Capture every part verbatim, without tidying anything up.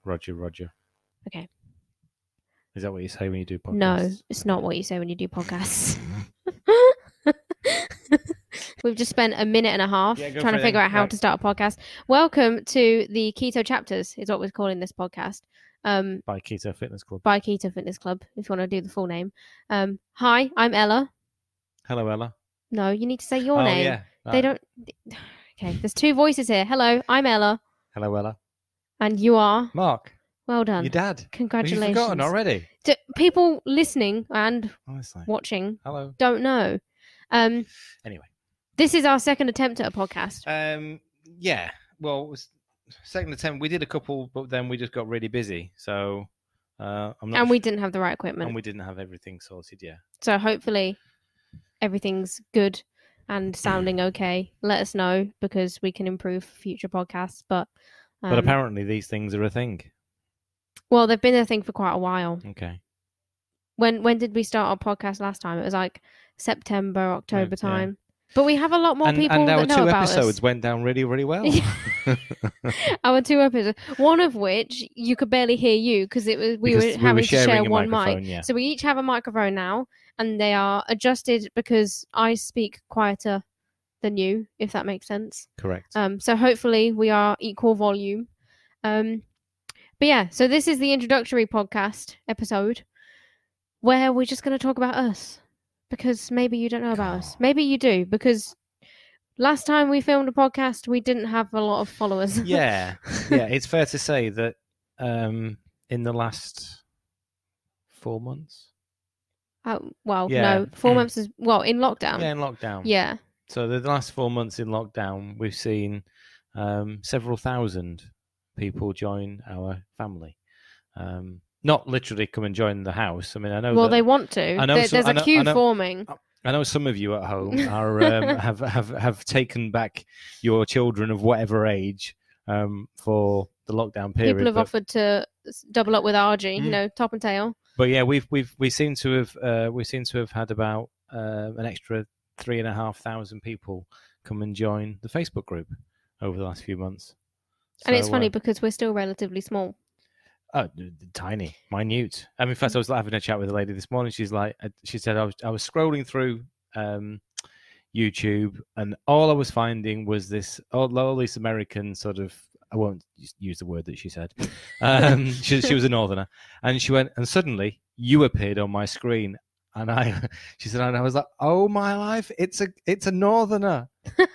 Roger, Roger. Okay. Is that what you say when you do podcasts? No, it's not what you say when you do podcasts. We've just spent a minute and a half Yeah, go trying for to it figure then. out how Right. to start a podcast. Welcome to the Keto Chapters, is what we're calling this podcast. Um, By Keto Fitness Club. by Keto Fitness Club, if you want to do the full name. Um, hi, I'm Ella. Hello, Ella. No, you need to say your oh, name. yeah. They don't. Okay, there's two voices here. Hello, I'm Ella. Hello, Ella. And you are? Mark. Well done. Your dad. Congratulations. Have you forgotten already? Do, people listening and Honestly. watching Hello. don't know. Um, anyway. This is our second attempt at a podcast. Um, yeah. Well, it was second attempt. We did a couple, but then we just got really busy. So uh, I'm not. And sh- we didn't have the right equipment. And we didn't have everything sorted. Yeah. So hopefully everything's good and sounding okay. Let us know because we can improve future podcasts. But um, but apparently these things are a thing. Well, they've been a thing for quite a while. Okay. When when did we start our podcast last time? It was like September, October Yeah. time. But we have a lot more and, people and our that know two about episodes us. went down really, really well. Our two episodes, one of which you could barely hear you because it was we Because were we having were to sharing share a one microphone, mic. yeah. So we each have a microphone now, and they are adjusted because I speak quieter than you, if that makes sense. Correct. Um, so hopefully we are equal volume. Um, but yeah, so this is the introductory podcast episode where we're just going to talk about us because maybe you don't know about us. Maybe you do because last time we filmed a podcast, we didn't have a lot of followers. yeah. Yeah. It's fair to say that um, in the last four months. Oh, well, Yeah. no, four months is, well, in lockdown. Yeah, in lockdown. Yeah. So the last four months in lockdown, we've seen um, several thousand people join our family. Um, not literally come and join the house. I mean, I know. Well, that, they want to. I know There, some, there's I a know, queue I know, forming. I know some of you at home are um, have, have have taken back your children of whatever age um, for the lockdown period. People have but, offered to double up with R G, Mm. you know, top and tail. but yeah, we've we've we seem to have uh, we seem to have had about uh, an extra three and a half thousand people come and join the Facebook group over the last few months. And it's So, funny uh, because we're still relatively small. Oh, tiny, minute. I mean, in fact, I was having a chat with a lady this morning. She's like, she said, I was, I was scrolling through um, YouTube, and all I was finding was this, all, all this American sort of. I won't use the word that she said. Um, she, she was a northerner, and she went, and suddenly you appeared on my screen, and I, she said, and I was like, oh my life, it's a, it's a northerner.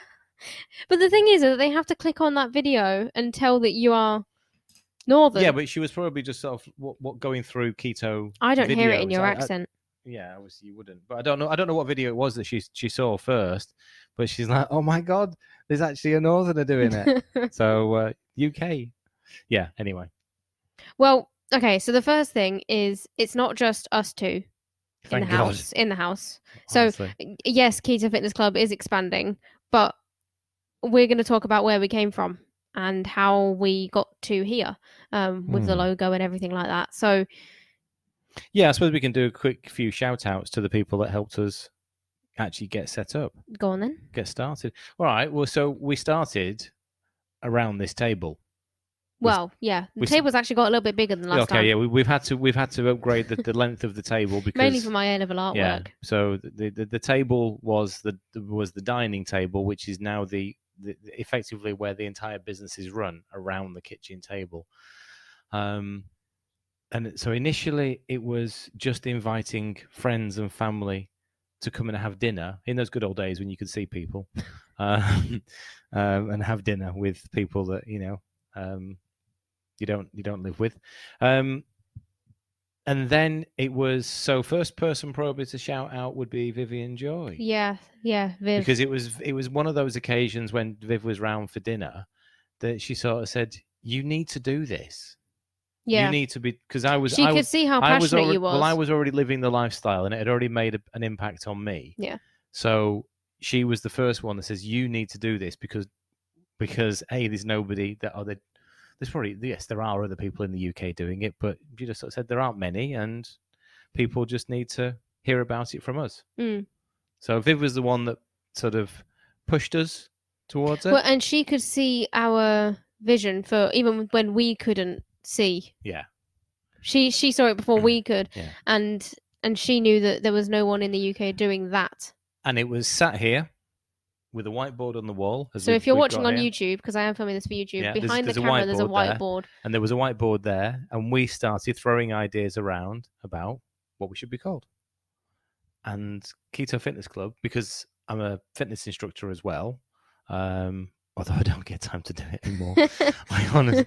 But the thing is that they have to click on that video and tell that you are northern. Yeah, but she was probably just sort of what, what going through keto. I don't hear it in videos. your I- I- accent. Yeah, obviously you wouldn't. But I don't know. I don't know what video it was that she she saw first. But she's like, "Oh my god, there's actually a northerner doing it." So uh, U K, yeah. Anyway, Well, okay. So the first thing is it's not just us two in thank the God. house. In the house. So honestly. yes, Keto Fitness Club is expanding, but we're going to talk about where we came from and how we got to here um, with the Hmm. logo and everything like that. So yeah, I suppose we can do a quick few shout outs to the people that helped us actually get set up, go on then. get started. All right. Well, so we started around this table. We- Well, yeah, the we s- table's actually got a little bit bigger than last okay, time. yeah, we, we've had to we've had to upgrade the, the length of the table because Mainly for my A-level artwork. yeah. So the, the the table was the was the dining table, which is now the, the effectively where the entire business is run around the kitchen table. Um, and so initially it was just inviting friends and family to come and have dinner in those good old days when you could see people, um, um, and have dinner with people that you know um, you don't you don't live with. Um, And then it was so first person probably to shout out would be Vivian Joy. Yeah, yeah, Viv. Because it was it was one of those occasions when Viv was round for dinner that she sort of said, "You need to do this. yeah. You need to be," because I was She I could was, see how I was passionate already, you was. well, I was already living the lifestyle, and it had already made a, an impact on me. Yeah. So she was the first one that says, "You need to do this because because a there's nobody that are the there's probably yes there are other people in the U K doing it, but you just sort of said there aren't many, and people just need to hear about it from us." Mm. So Viv was the one that sort of pushed us towards it. Well, and she could see our vision for even when we couldn't see. Yeah. She she saw it before we could, Yeah. and and she knew that there was no one in the U K doing that. And it was sat here with a whiteboard on the wall. So if you're watching on here. YouTube, because I am filming this for YouTube, yeah, behind there's, the there's camera there's a whiteboard whiteboard. There, and there was a whiteboard there, and we started throwing ideas around about what we should be called. And Keto Fitness Club, because I'm a fitness instructor as well, um, although I don't get time to do it anymore. I honestly,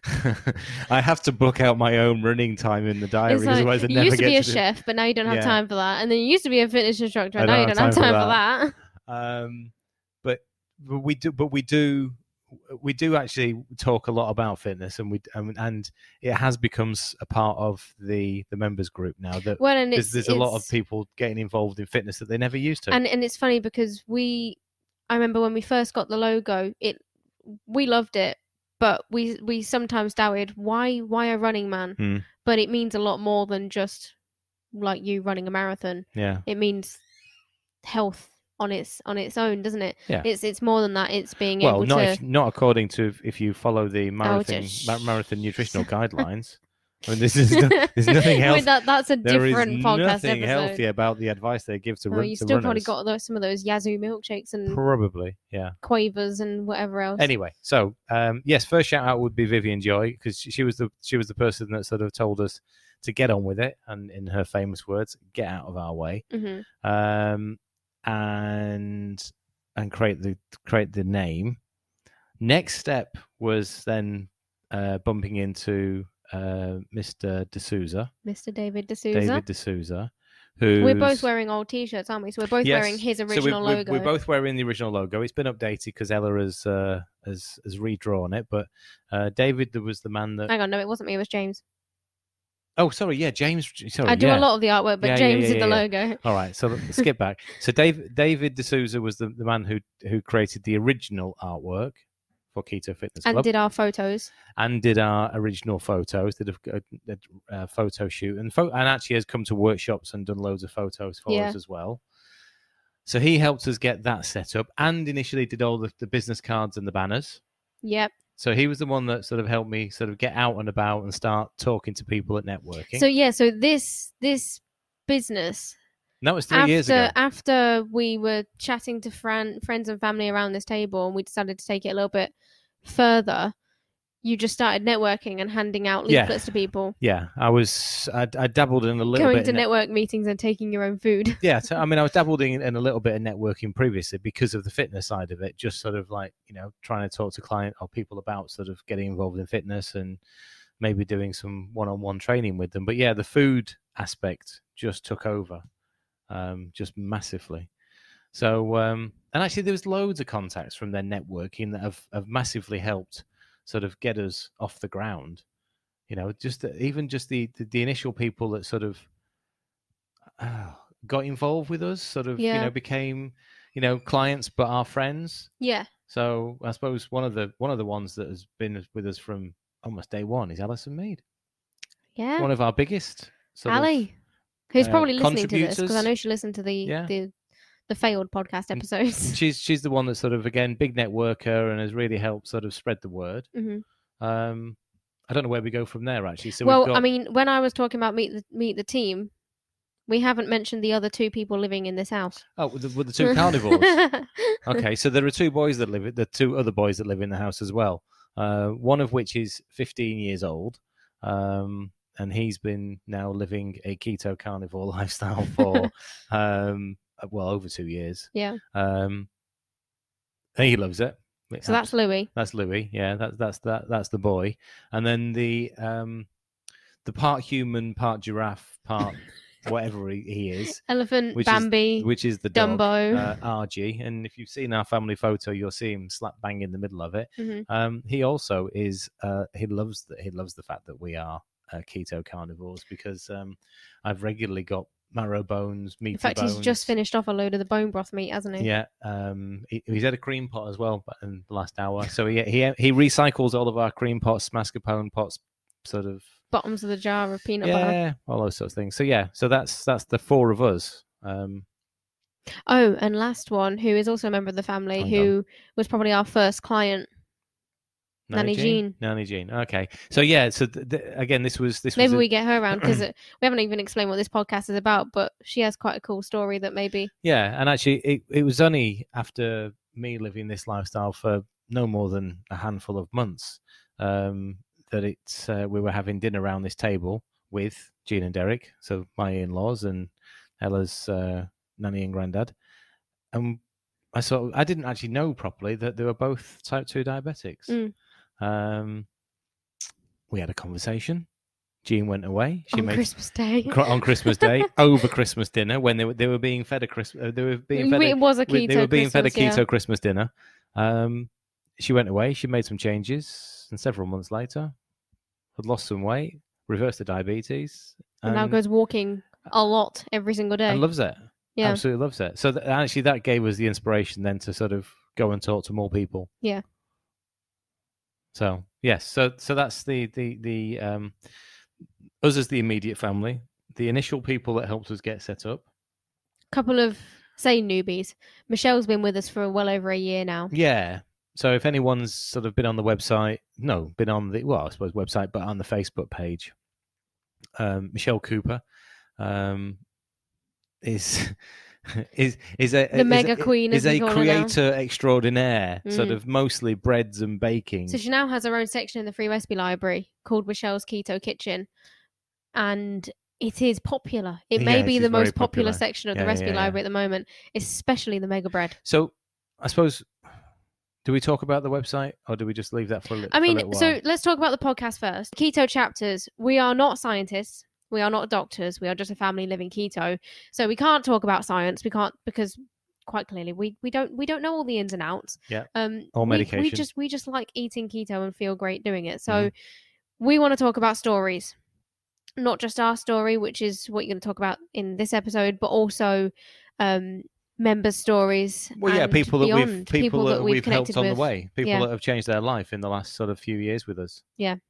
I have to book out my own running time in the diary. Like, otherwise I you never used to get be a to chef, but now you don't have yeah. time for that. And then you used to be a fitness instructor, and I now you don't have time, for for that. For that. Um, but but we do, but we do, we do actually talk a lot about fitness, and we and, and it has become a part of the the members group now. That well, and there's, it's, there's it's, a lot of people getting involved in fitness that they never used to. And and it's funny because we, I remember when we first got the logo, it we loved it, but we we sometimes doubted why why a Running Man, hmm. but it means a lot more than just like you running a marathon. Yeah, it means health on its on its own, doesn't it? Yeah, it's it's more than that. It's being well, able not to if, not according to if, if you follow the marathon oh, just... ma- marathon nutritional guidelines. I mean, this is no, there's nothing else. that, that's a there different is podcast nothing episode. healthy about the advice they give to oh, run. You to still runners. probably got those, some of those Yazoo milkshakes and probably, yeah, Quavers and whatever else. Anyway, so um, yes, first shout out would be Vivian Joy, because she, she was the she was the person that sort of told us to get on with it, and in her famous words, get out of our way, mm-hmm. um, and and create the create the name. Next step was then uh, bumping into uh, Mister D'Souza, Mister David D'Souza, David D'Souza, who we're both wearing old T-shirts, aren't we? So we're both yes. wearing his original so we're, logo. We're, we're both wearing the original logo. It's been updated because Ella has uh, has has redrawn it. But uh, David was the man that. Hang on, no, it wasn't me. It was James. Oh, sorry, yeah, James. Sorry, I do yeah. a lot of the artwork, but yeah, James yeah, yeah, did the yeah. logo. All right, so let's skip back. So Dave, David D'Souza was the, the man who who created the original artwork for Keto Fitness Club. And did our photos. And did our original photos, did a, a, a photo shoot. And, fo- and actually has come to workshops and done loads of photos for yeah. us as well. So he helped us get that set up and initially did all the, the business cards and the banners. Yep. So he was the one that sort of helped me sort of get out and about and start talking to people at networking. So, yeah, so this this business... That was three after, years ago. After we were chatting to fran- friends and family around this table and we decided to take it a little bit further, you just started networking and handing out leaflets yeah. to people. Yeah, I was. I, I dabbled in a little Going bit. to in network it. meetings and taking your own food. Yeah, so, I mean, I was dabbled in, in a little bit of networking previously because of the fitness side of it. Just sort of like, you know, trying to talk to client or people about sort of getting involved in fitness and maybe doing some one-on-one training with them. But yeah, the food aspect just took over, um, just massively. So, um, and actually, there was loads of contacts from their networking that have, have massively helped sort of get us off the ground. You know, just the, even just the, the the initial people that sort of uh, got involved with us, sort of, yeah. you know, became, you know, clients but our friends. Yeah. So I suppose one of the one of the ones that has been with us from almost day one is Alison Mead. Yeah. One of our biggest. Sort Ali, of, who's uh, probably listening to this because I know she listened to the yeah. the. the failed podcast episodes. She's she's the one that sort of, again, big networker and has really helped sort of spread the word. Mm-hmm. Um, I don't know where we go from there, actually. So well, we've got... I mean, when I was talking about meet the meet the team, we haven't mentioned the other two people living in this house. Oh, with the, with the two carnivores. Okay, so there are two boys that live. There are two other boys that live in the house as well. Uh, one of which is fifteen years old. Um, and he's been now living a keto carnivore lifestyle for um, well over two years. Yeah. Um, and he loves it. it so that's Louis. That's Louis. Yeah, that's that's that that's the boy. And then the um, the part human, part giraffe, part whatever he, he is. Elephant, which Bambi, is, which is the dog, Dumbo, uh, Argy. And if you've seen our family photo, you'll see him slap bang in the middle of it. Mm-hmm. Um, he also is. Uh, he loves the, he loves the fact that we are uh, keto carnivores because um, I've regularly got marrow bones, meaty In fact, bones. he's just finished off a load of the bone broth meat, hasn't he? Yeah. Um, he, he's had a cream pot as well in the last hour. So he he he recycles all of our cream pots, mascarpone pots, sort of. Bottoms of the jar of peanut yeah, butter. Yeah, all those sorts of things. So yeah, so that's that's the four of us. Um, oh, and last one, who is also a member of the family, Hang who on. was probably our first client. Nanny Jean. Nanny Jean. Okay. So yeah. So th- th- again, this was this. Maybe was a- we get her around because we haven't even explained what this podcast is about, but she has quite a cool story that maybe. Yeah, and actually, it it was only after me living this lifestyle for no more than a handful of months um, that it's uh, we were having dinner around this table with Jean and Derek, so my in-laws and Ella's uh, nanny and granddad, and I saw I didn't actually know properly that they were both type two diabetics. Mm. Um, we had a conversation. Jean went away. She on made Christmas Day. on Christmas Day over Christmas dinner when they were they were being fed a Christmas. They were being fed. A, it was a keto. they were being Christmas, fed a keto yeah. Christmas dinner. Um, she went away. She made some changes, and several months later, had lost some weight, reversed the diabetes, and, and now goes walking a lot every single day. And loves it. Yeah, absolutely loves it. So th- actually, that gave us the inspiration then to sort of go and talk to more people. Yeah. So yes, so so that's the the the um, us as the immediate family, the initial people that helped us get set up. Couple of say newbies. Michelle's been with us for well over a year now. Yeah. So if anyone's sort of been on the website, no, been on the well, I suppose website, but on the Facebook page, um, Michelle Cooper um, is. Is is a the is mega a, queen is a call creator extraordinaire, Mm. sort of mostly breads and baking. So she now has her own section in the Free Recipe Library called Michelle's Keto Kitchen, and it is popular. It may Yeah, be it the is very most popular popular. section of Yeah, the recipe yeah, yeah. library at the moment, especially the mega bread. So, I suppose, do we talk about the website or do we just leave that for a little? I mean, for a little so while? let's talk about the podcast first. Keto chapters. We are not scientists. We are not doctors. We are just a family living keto. So we can't talk about science. We can't because quite clearly we, we don't we don't know all the ins and outs. Yeah. Um. Or we- medication. We, just we just like eating keto and feel great doing it. So Mhm. we want to talk about stories, not just our story, which is what you're going to talk about in this episode, but also um members' stories. Well, yeah, and people that beyond, we've people, that, we've, helped connected on with. the way, people Yeah. that have changed their life in the last sort of few years with us.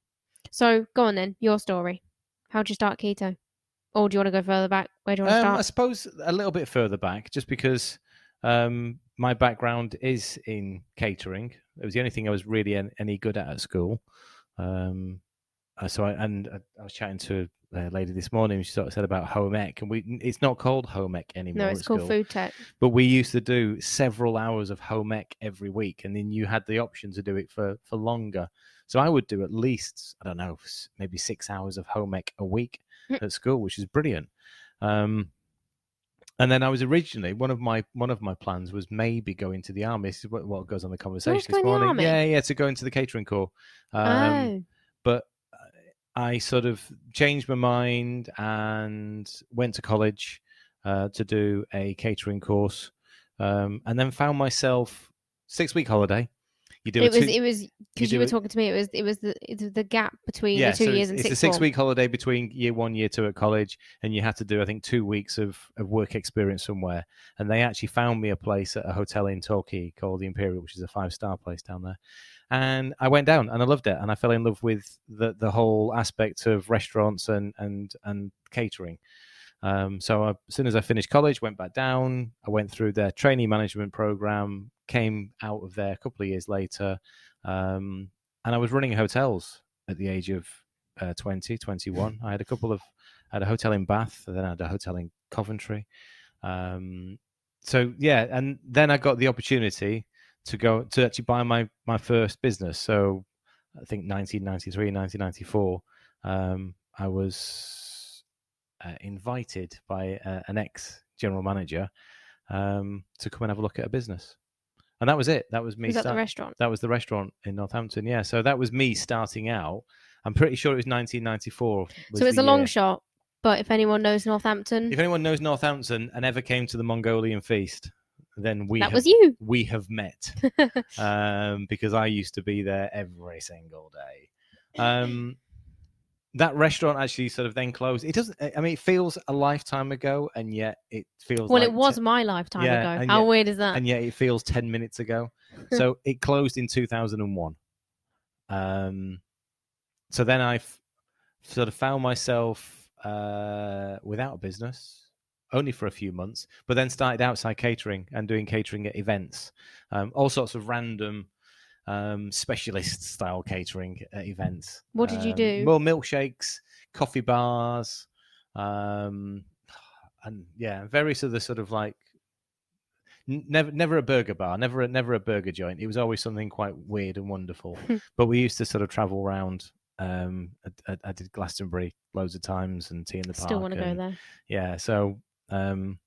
So go on then, your story. How'd you start keto? Or do you want to go further back? Where do you want to Um, I start? suppose a little bit further back, just because um, my background is in catering. It was the only thing I was really an, any good at at school. Um, uh, so I, and I, I was chatting to a lady this morning. She sort of said about home ec, and we it's not called home ec anymore. No, it's at called school. food tech. But we used to do several hours of home ec every week, and then you had the option to do it for, for longer. So I would do at least, I don't know, s- maybe six hours of home ec a week Mm. at school, which is brilliant. Um, and then I was originally one of my one of my plans was maybe go into the army. This is what, what goes on the conversation to go this in the morning. army? Yeah, yeah, to go into the catering corps. Um, oh. But I sort of changed my mind and went to college uh, to do a catering course, um, and then found myself six week holiday. You do It a was two, it was because do you, were it- talking to me. It was it was the it was the gap between yeah, the two so years it's, and it's sixth a six form. week holiday between year one, year two at college, and you had to do I think two weeks of, of work experience somewhere. And they actually found me a place at a hotel in Torquay called the Imperial, which is a five star place down there. And I went down and I loved it, and I fell in love with the the whole aspect of restaurants and and and catering. Um, so I, as soon as I finished college, went back down. I went through their trainee management program, came out of there a couple of years later, um, and I was running hotels at the age of uh, twenty, twenty-one. I had a couple of, I had a hotel in Bath, and then I had a hotel in Coventry. Um, so yeah, and then I got the opportunity to go to actually buy my my first business. So I think nineteen ninety-three, nineteen ninety-four, um, I was uh, invited by uh, an ex general manager um, to come and have a look at a business, and that was it. That was me. Was that the start- restaurant? that was the restaurant in Northampton. Yeah, so that was me starting out. I'm pretty sure it was nineteen ninety-four. was So it's the a long year. shot. But if anyone knows Northampton, If anyone knows Northampton and ever came to the Mongolian feast, then we that have, was you. we have met. um, because I used to be there every single day. Um, that restaurant actually sort of then closed. It doesn't. I mean, it feels a lifetime ago, and yet it feels well, like it was te- my lifetime Yeah, ago. and How yet- weird is that? and yet it feels ten minutes ago. So it closed in two thousand one. Um, so then I f- sort of found myself uh, without a business, only for a few months, but then started outside catering and doing catering at events, um, all sorts of random um, specialist style catering at events. What did you Um, do? Well, milkshakes, coffee bars, um, and yeah, various other sort of like n- never never a burger bar, never a, never a burger joint. It was always something quite weird and wonderful. But we used to sort of travel around. Um, I, I, I did Glastonbury loads of times and Tea in the Park. Still want to go and, there. Yeah, so um,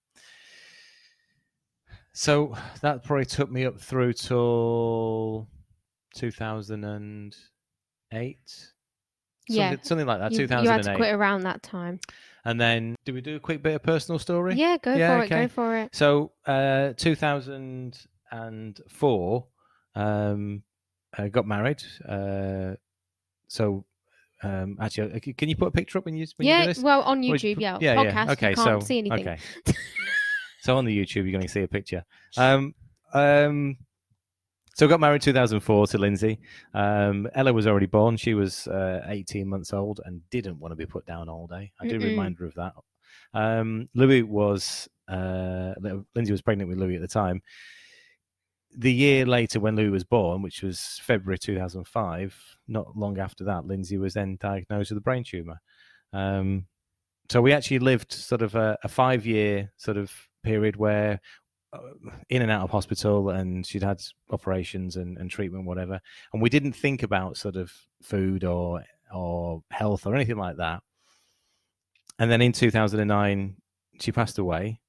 so that probably took me up through till two thousand eight. Yeah, something, something like that. You, two you thousand eight. had to quit around that time. And then, do we do a quick bit of personal story? Yeah, go Yeah, for it. okay. Go for it. So, uh, two thousand four, um, I got married. Uh, so, um, actually, uh, can you put a picture up when you when you do Yeah, this? well, on Or- YouTube, yeah. yeah, Podcast, yeah. Okay, you can't so see anything. okay. So on the YouTube, you're going to see a picture. Um, um, so I got married two thousand four to Lindsay. Um, Ella was already born. She was uh, eighteen months old and didn't want to be put down all day. I do Mm-mm. remind her of that. Um, Louis was, uh, Lindsay was pregnant with Louis at the time. The year later, when Louis was born, which was February two thousand five, not long after that, Lindsay was then diagnosed with a brain tumor. Um, so we actually lived sort of a, a five-year sort of period where uh, in and out of hospital, and she'd had operations and, and treatment, whatever. And we didn't think about sort of food or or health or anything like that. And then in two thousand nine, she passed away.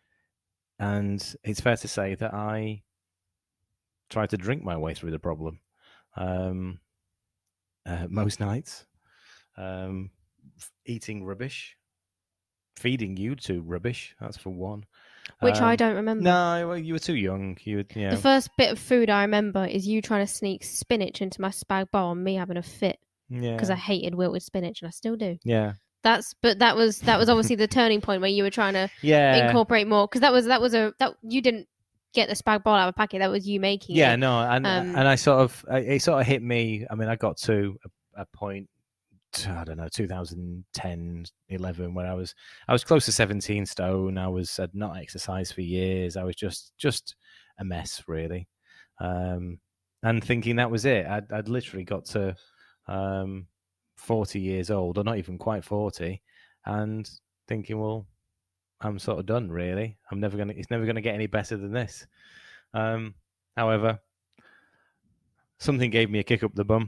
And it's fair to say that I tried to drink my way through the problem um, uh, most nights, um, f- eating rubbish, feeding you to rubbish. That's for one. Which I Um, don't remember. No, well, you were too young. You, were, you know, The first bit of food I remember is you trying to sneak spinach into my spag bowl and me having a fit yeah, because I hated wilted spinach and I still do. yeah, That's but that was that was obviously the turning point where you were trying to yeah, incorporate more because that was that was a that you didn't get the spag bowl out of a packet. That was you making yeah. it. No, and Um, and I sort of it sort of hit me. I mean, I got to a, a point. I don't know, two thousand ten, eleven, where I was, I was close to seventeen stone. I was, I'd not exercised for years. I was just, just a mess, really. Um, and thinking that was it. I'd, I'd literally got to um, forty years old, or not even quite forty, and thinking, well, I'm sort of done, really. I'm never gonna. It's never gonna get any better than this. Um, however, something gave me a kick up the bum,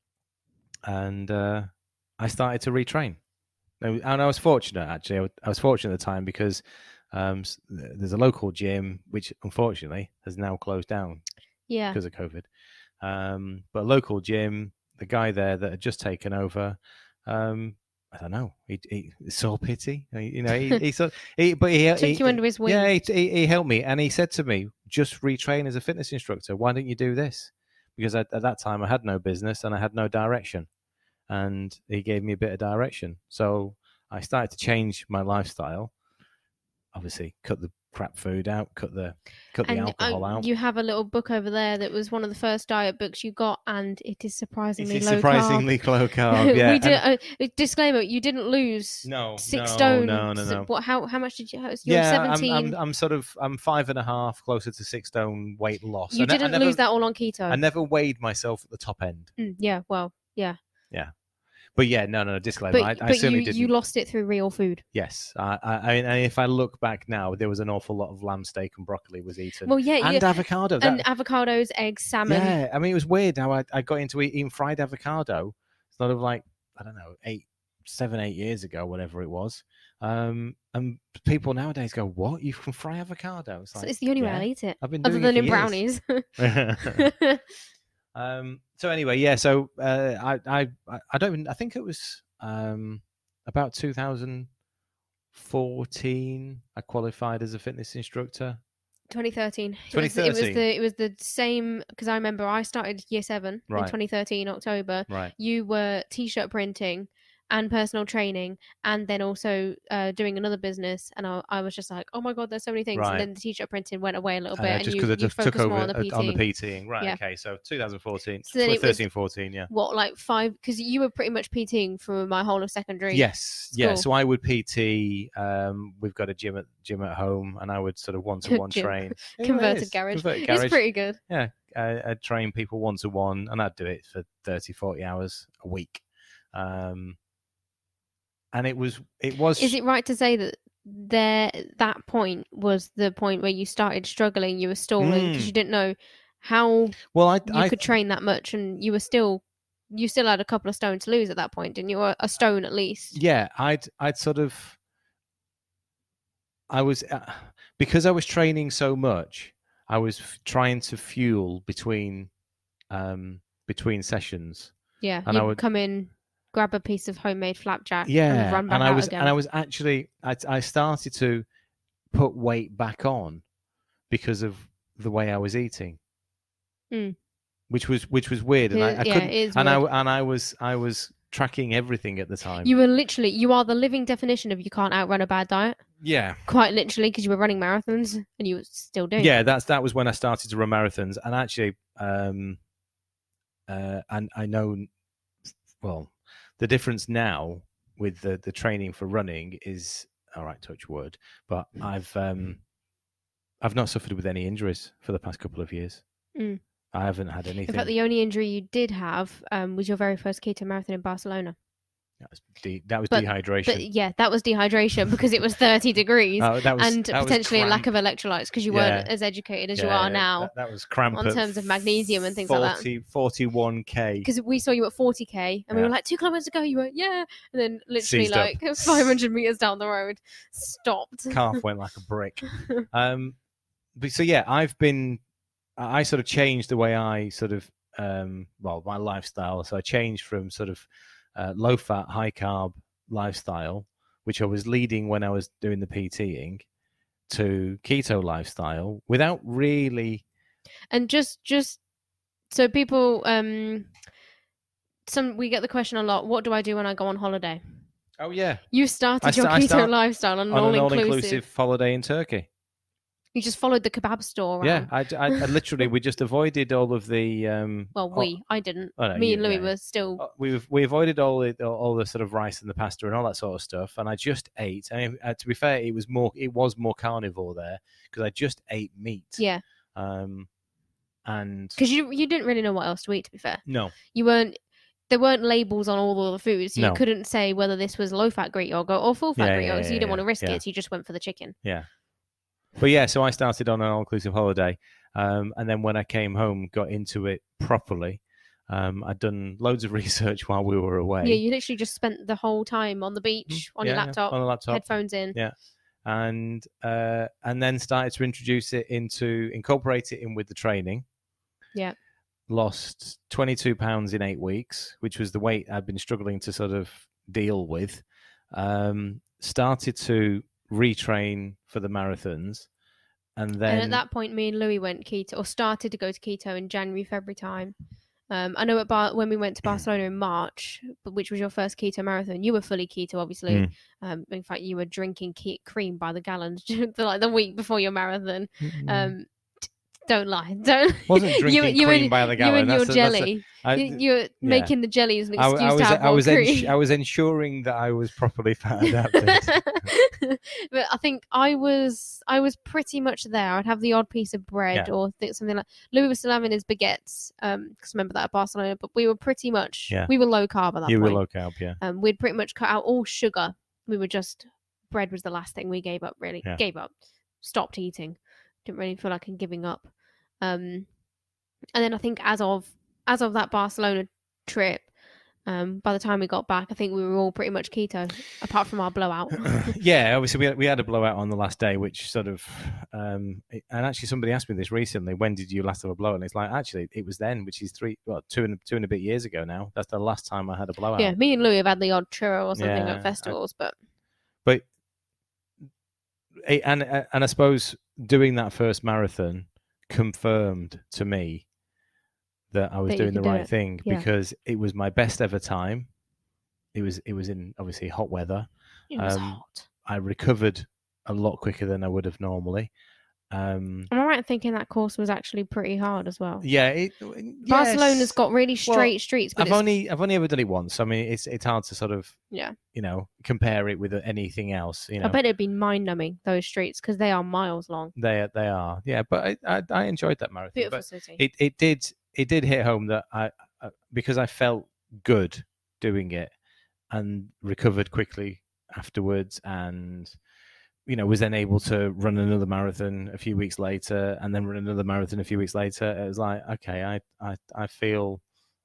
and. Uh, I started to retrain, and I was fortunate. Actually, I was fortunate at the time because um, there's a local gym which unfortunately has now closed down yeah. because of COVID. Um, but a local gym, the guy there that had just taken over, um, I don't know, he, he saw pity, you know. He, he, saw, he but he Took he, you under his wing. Yeah, he, he, he helped me, and he said to me, "Just retrain as a fitness instructor. Why don't you do this?" Because at, at that time I had no business and I had no direction. And he gave me a bit of direction. So I started to change my lifestyle. Obviously, cut the crap food out, cut the cut the and alcohol uh, out. You have a little book over there that was one of the first diet books you got, and it is surprisingly It's low surprisingly carb. low carb. Yeah. we did. And, Uh, disclaimer: you didn't lose no, six no, stone. no, no, so no. What? How? How much did you? You're yeah, seventeen. I'm, I'm, I'm sort of, I'm five and a half, closer to six stone weight loss. You I ne- didn't I never, lose that all on keto. I never weighed myself at the top end. Mm, yeah. Well. Yeah. Yeah. But yeah, no, no, disclaimer. But, I, I but certainly you, didn't. you lost it through real food. Yes, I, I, I mean, if I look back now, there was an awful lot of lamb steak and broccoli was eaten. Well, yeah, and yeah. avocado. And That, avocados, eggs, salmon. yeah, I mean, it was weird how I, I got into eating fried avocado. Sort of like I don't know, eight, seven, eight years ago, whatever it was. Um, and people nowadays go, "What? You can fry avocado?" It's, So like, it's the only yeah, way I eat it. I've been Other doing than it in for brownies. years. um. So anyway, yeah. So uh, I, I, I don't even. I think it was um about two thousand fourteen. I qualified as a fitness instructor. twenty thirteen. twenty thirteen. It was, it was the it was the same because I remember I started year seven Right. in twenty thirteen October. Right. You were t-shirt printing and personal training, and then also uh, doing another business. And I, I was just like, oh my god, there's so many things. Right. And then the t-shirt printing went away a little bit, Uh, and just you, because I you just focused took over more on the uh, PTing. on the PTing. Right. Yeah. Okay. So twenty fourteen, So then it was- thirteen, fourteen. Yeah. What, like five? Because you were pretty much PTing for my whole of secondary. Yes, yeah. School. So I would P T. Um, we've got a gym at gym at home, and I would sort of one to one Gym. train. Converted It is, garage. Converted It's garage. pretty good. Yeah, I, I'd train people one to one, and I'd do it for thirty, forty hours a week. Um, and it was, it was. Is it right to say that there that point was the point where you started struggling? You were stalling because Mm. you didn't know how Well, I, you I could train that much, and you were still you still had a couple of stone to lose at that point, didn't you? Or a stone at least. yeah, I'd, I'd sort of, I was, uh, because I was training so much, I was f- trying to fuel between, um, between sessions. Yeah, And you I would would- come in, grab a piece of homemade flapjack, Yeah, and run back and I out was, again. and I was actually, I, I started to put weight back on because of the way I was eating, Mm. which was, which was weird, and I, I yeah, couldn't, it is and weird. I, and I was, I was tracking everything at the time. You were literally, you are the living definition of you can't outrun a bad diet. Yeah, Quite literally, because you were running marathons and you were still doing. yeah. it. That's that was when I started to run marathons, and actually, um, uh, and I know, well, the difference now with the the training for running is all right. Touch wood, but I've um, I've not suffered with any injuries for the past couple of years. Mm. I haven't had In anything. fact, the only injury you did have um, was your very first keto marathon in Barcelona. That was, de- that was But- dehydration. But yeah, that was dehydration because it was thirty degrees Oh, that was, and that was potentially a lack cramp. of electrolytes because you Yeah. weren't as educated as you Yeah, are yeah, now. That, that was cramp on at terms of magnesium and things like that. forty, forty-one K. Because we saw you at forty K and we Yeah. were like, two kilometers to go. You were, yeah. And then literally Seized up. like five hundred meters down the road, stopped. Calf went like a brick. Um, but so yeah, I've been. I sort of changed the way I sort of um, well, my lifestyle. So I changed from sort of uh, low fat, high carb lifestyle, which I was leading when I was doing the PTing, to keto lifestyle without really. And just, just so people, um, some we get the question a lot. What do I do when I go on holiday? Oh yeah, You started I your sta- I keto start lifestyle on an on an all-inclusive. all-inclusive holiday in Turkey. You just followed the kebab store Yeah, around. I, I, I literally we just avoided all of the. Um, Well, we. I didn't. oh, no, Me you- and Louis yeah, were still. uh, we we avoided all the all the sort of rice and the pasta and all that sort of stuff, and I just ate. I mean, uh, to be fair, it was more it was more carnivore there because I just ate meat. Yeah. Um, and Because you you didn't really know what else to eat. To be fair, no, you weren't. There weren't labels on all of the foods. So No. You couldn't say whether this was low-fat Greek yogurt or full-fat Yeah, Greek yeah, yogurt. So you yeah, didn't want to yeah, risk yeah. it. So you just went for the chicken. yeah, but yeah. So I started on an all-inclusive holiday, um, and then when I came home, got into it properly. Um, I'd done loads of research while we were away. Yeah, you literally just spent the whole time on the beach on Yeah, your yeah, laptop, on a laptop. headphones in. Yeah. and uh, and then started to introduce it into incorporate it in with the training. Yeah. Lost twenty-two pounds in eight weeks, which was the weight I'd been struggling to sort of deal with. Um, started to retrain for the marathons, and then And at that point, me and Louis went keto, or started to go to keto in January, February time. Um, I know at Bar- when we went to Barcelona in March, but which was your first keto marathon, you were fully keto, obviously. Mm. Um, in fact, you were drinking ke- cream by the gallon like the week before your marathon. Um, t- don't lie, don't. wasn't drinking you, you cream and, by the gallon. You and your That's a- that's a- jelly. I- you, you're making the jelly as an I, excuse I was to have I more was cream. ens- I was ensuring that I was properly fat adapted. But I think I was I was pretty much there. I'd have the odd piece of bread Yeah. or th- something like. Louis was still having his baguettes, um, because remember that at Barcelona. But we were pretty much Yeah. we were low carb at that You were point. low carb, yeah. Um, we'd pretty much cut out all sugar. We were just bread was the last thing we gave up. Really Yeah. gave up, stopped eating. Didn't really feel like I'm giving up. Um, and then I think as of as of that Barcelona trip. Um, by the time we got back, I think we were all pretty much keto, apart from our blowout. Yeah, obviously we had, we had a blowout on the last day, which sort of, um, it- and actually somebody asked me this recently. When did you last have a blowout? And it's like actually it was then, which is three, well, two and two and a bit years ago now. That's the last time I had a blowout. Yeah, me and Louis have had the odd churro or something Yeah, I- at festivals, but But it, and and I suppose doing that first marathon confirmed to me that I was That you doing the could do right it. thing Yeah. because it was my best ever time. It was it was in obviously hot weather. it was Um, hot. I recovered a lot quicker than I would have normally, Um, Am I right in thinking that course was actually pretty hard as well? yeah, it, Barcelona's yes. got really straight Well, streets, but I've it's, only I've only ever done it once. I mean, it's it's hard to sort of yeah. you know compare it with anything else. You know, I bet it'd be mind numbing those streets because they are miles long. they they are. Yeah, but I I, I enjoyed that marathon. Beautiful but city. It it did it did hit home that I, I because I felt good doing it and recovered quickly afterwards, and you know was then able to run another marathon a few weeks later, and then run another marathon a few weeks later. It was like, okay, I I, I feel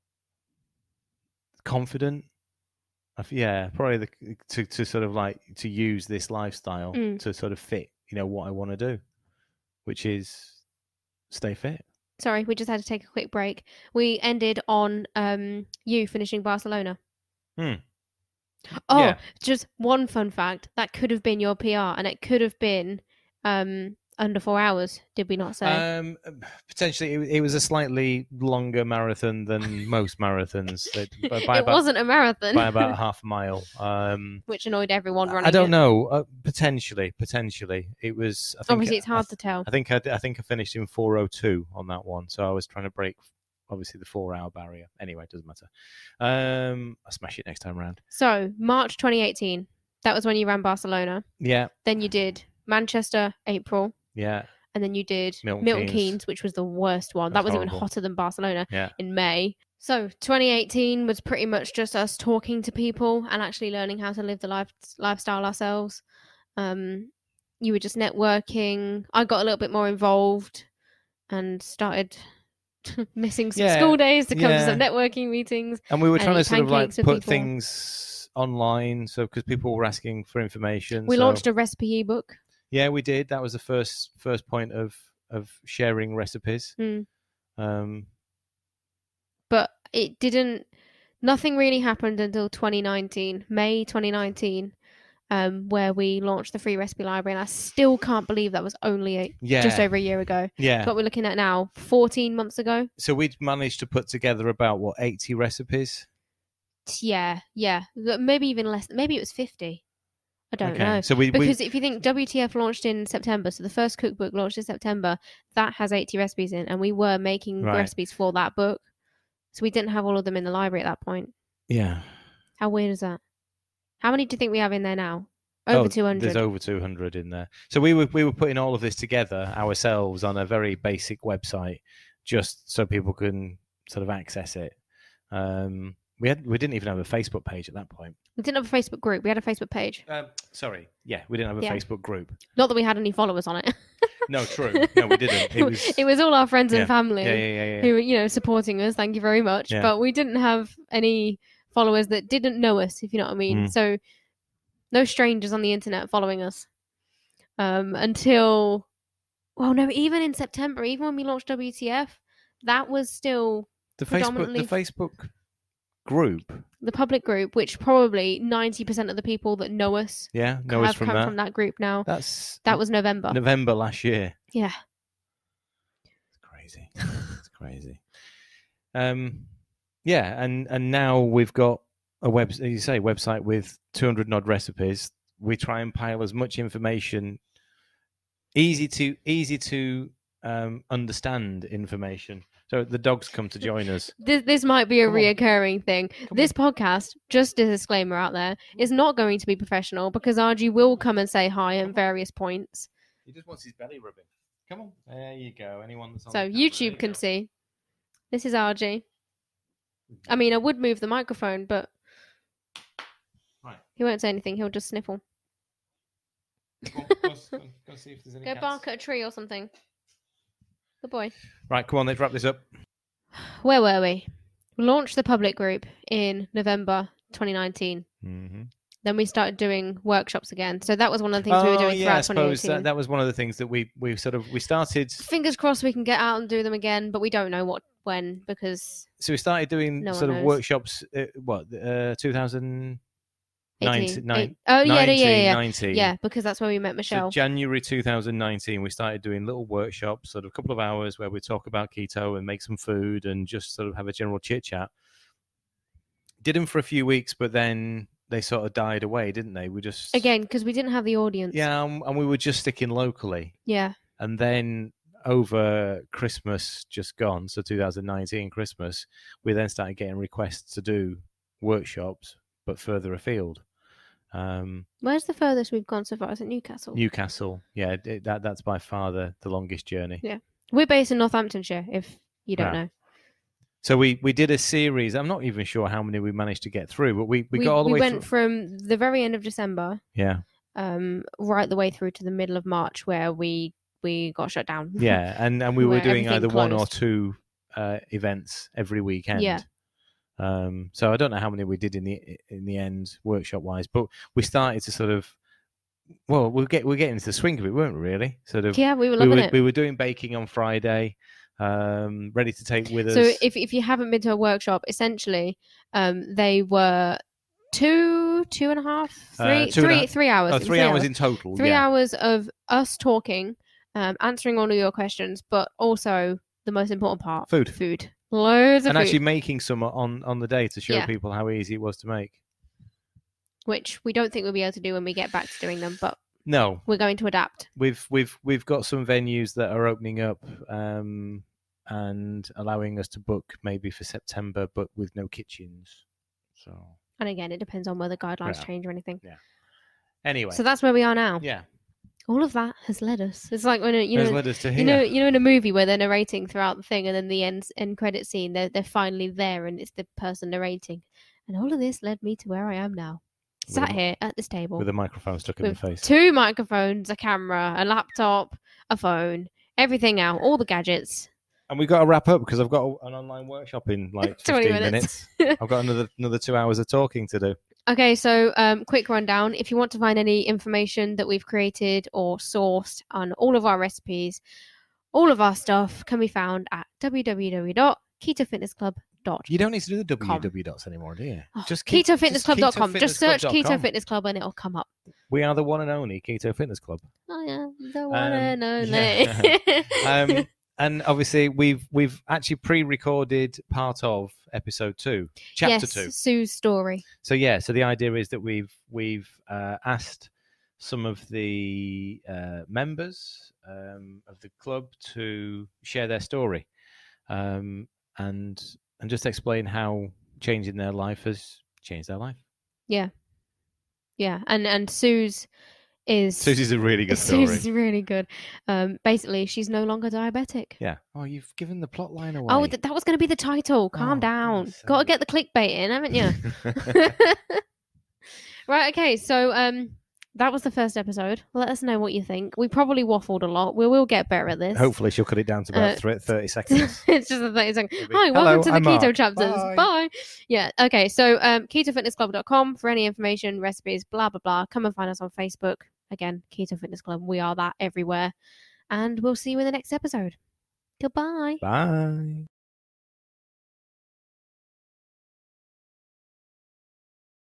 confident. I f- yeah, probably the, to to sort of like to use this lifestyle Mm. to sort of fit you know what I want to do, which is stay fit. Sorry, we just had to take a quick break. We ended on um you finishing Barcelona. Hmm. Oh, Yeah. just one fun fact. That could have been your P R, and it could have been um under four hours. Did we not say? Um, potentially, it, it was a slightly longer marathon than most marathons. It, by, by it about, wasn't a marathon. by about half a mile. Um, which annoyed everyone running. I don't it. know. Uh, potentially, potentially, it was. I think, Obviously, it's hard I, to tell. I think I, I think I finished in four oh two on that one, so I was trying to break. Obviously, the four-hour barrier. Anyway, it doesn't matter. Um, I'll smash it next time round. So, March twenty eighteen. That was when you ran Barcelona. Yeah. Then you did Manchester, April. Yeah. And then you did Milton, Milton Keynes. Keynes, which was the worst one. That's that was horrible. even hotter than Barcelona Yeah. in May. So, twenty eighteen was pretty much just us talking to people and actually learning how to live the life lifestyle ourselves. Um, you were just networking. I got a little bit more involved and started missing some Yeah, school days to come yeah. to some networking meetings. And we were and trying to eat sort of like pancakes with put people. things online, so because people were asking for information. We so, launched a recipe ebook. Yeah, we did. That was the first first point of of sharing recipes. Mm. Um, But it didn't, nothing really happened until twenty nineteen, May twenty nineteen, um, where we launched the free recipe library. And I still can't believe that was only a, yeah, just over a year ago. yeah. What we're looking at now, fourteen months ago. So we'd managed to put together about what eighty recipes. Yeah, yeah. Maybe even less. Maybe it was fifty. I don't okay. know. So we Because we, if you think W T F launched in September, so the first cookbook launched in September, that has eighty recipes in, and we were making Right. recipes for that book. So we didn't have all of them in the library at that point. yeah. How weird is that? How many do you think we have in there now? Over Oh, two hundred. There's over two hundred in there. So we were we were putting all of this together ourselves on a very basic website, just so people can sort of access it. Um, we had we didn't even have a Facebook page at that point. We didn't have a Facebook group. We had a Facebook page. Um, sorry, yeah, we didn't have a Yeah. Facebook group. Not that we had any followers on it. No, true. No, we didn't. It was it was all our friends and yeah. family yeah, yeah, yeah, yeah. who were, you know, supporting us. Thank you very much. Yeah. But we didn't have any followers that didn't know us, if you know what I mean. Mm. So no strangers on the internet following us. Um, until, well, no, even in September, even when we launched W T F, that was still the Facebook predominantly- the Facebook group. the public group, which probably ninety percent of the people that know us Yeah, know us have from come that. from that group now. That's That was November. November last year. Yeah. It's crazy. It's crazy. Um, yeah, and and now we've got a web, as you say, website with two hundred odd recipes. We try and pile as much information, easy to easy to um, understand information. So the dogs come to join us. This this might be a Come on. reoccurring thing. Come This podcast, just a disclaimer out there, is not going to be professional because R G will come and say hi at various points. He just wants his belly rubbing. Come on, there you go. Anyone that's on So the camera, there you YouTube can go. see. This is R G. I mean, I would move the microphone, but Right. he won't say anything. He'll just sniffle. Go, on, go, go, go see if there's any Go cats. bark at a tree or something. Good boy. Right, come on, let's wrap this up. Where were we? We launched the public group in November twenty nineteen. Mm-hmm. Then we started doing workshops again. So that was one of the things we were doing yeah, I throughout twenty suppose eighteen. that, that was one of the things that we we sort of we started. Fingers crossed we can get out and do them again, but we don't know what when because So we started doing No one sort of knows. workshops. Uh, what uh, two thousand eighteen. nine, Eight- oh yeah, yeah, yeah, yeah, nineteen. yeah, because that's where we met So Michelle. January two thousand nineteen, we started doing little workshops, sort of a couple of hours where we talk about keto and make some food and just sort of have a general chit chat. Did them for a few weeks, but then they sort of died away, didn't they? We just Again, because we didn't have the audience. yeah, and, and we were just sticking locally. Yeah. and then over Christmas just gone, so two thousand nineteen Christmas, we then started getting requests to do workshops, but further afield. Um, Where's the furthest we've gone so far? Is it Newcastle? Newcastle, yeah, it, that that's by far the, the longest journey. Yeah, we're based in Northamptonshire. If you don't Yeah. know, So we, we did a series. I'm not even sure how many we managed to get through, but we, we, we, got all the we way went through. from the very end of December, Yeah, um, right the way through to the middle of March, where we we got shut down. yeah, and and we were Where doing everything either one or closed. two uh, events every weekend. Yeah. Um, so I don't know how many we did in the in the end workshop wise, but we started to sort of, well, we'll get we're getting into the swing of it, weren't we? Really, sort of. Yeah, we were we loving were it. we were doing baking on Friday, um, ready to take with So us. if if you haven't been to a workshop, essentially, um, they were two, two and a half, three, Uh, two and a three, half- three hours. oh, It was three hours in total. three yeah. hours of us talking, um, answering all of your questions, but also the most important part, Food. food, loads of And food, actually making some on on the day to show Yeah. people how easy it was to make. which we don't think we'll be able to do when we get back to doing them, but No, we're going to adapt. we've we've we've got some venues that are opening up um, and allowing us to book maybe for September, but with no kitchens. So And again, it depends on whether guidelines Yeah. change or anything. anyway, So that's where we are now. yeah, All of that has led us. It's like when a, you has know. led us to here. You know, you know, in a movie where they're narrating throughout the thing, and then the end end credit scene, they're they're finally there, and it's the person narrating. And all of this led me to where I am now, With sat a- here at this table with a microphone stuck in with the face. two microphones, a camera, a laptop, a phone, everything out, all the gadgets. And we got to wrap up because I've got a- an online workshop in like twenty fifteen minutes. minutes. I've got another another two hours of talking to do. Okay, so um, quick rundown. If you want to find any information that we've created or sourced on all of our recipes, all of our stuff can be found at w w w dot keto fitness club dot com. You don't need to do the W Com. W dots anymore, do you? Oh, just keep- keto fitness club dot com. keto Just fitness search club dot Keto com. Fitness Club and it'll come up. We are the one and only Keto Fitness Club. Oh yeah, the one and only. yeah. Um, and obviously, we've we've actually pre-recorded part of episode two, chapter yes, two. Sue's story. So yeah, so the idea is that we've we've uh, asked some of the uh, members um, of the club to share their story, um, and and just explain how changing their life has changed their life. Yeah, yeah, and and Sue's is Susie's a really good story. Sue's really good. Um, basically, she's no longer diabetic. Yeah. Oh, you've given the plot line away. Oh, th- that was going to be the title. Calm Oh, down. God's Got to sake. get the clickbait in, haven't you? Right. Okay. So, um, that was the first episode. Let us know what you think. We probably waffled a lot. We will get better at this. Hopefully, she'll cut it down to about Uh, thir- thirty seconds. It's just a thirty second. It'll be, Hi, "Hello, welcome to the I'm keto Mark. chapters. Bye." Bye. Yeah. Okay. So, um, keto fitness club dot com for any information, recipes, blah blah blah. Come and find us on Facebook. Again, Keto Fitness Club. We are that everywhere, and we'll see you in the next episode. Goodbye. Bye.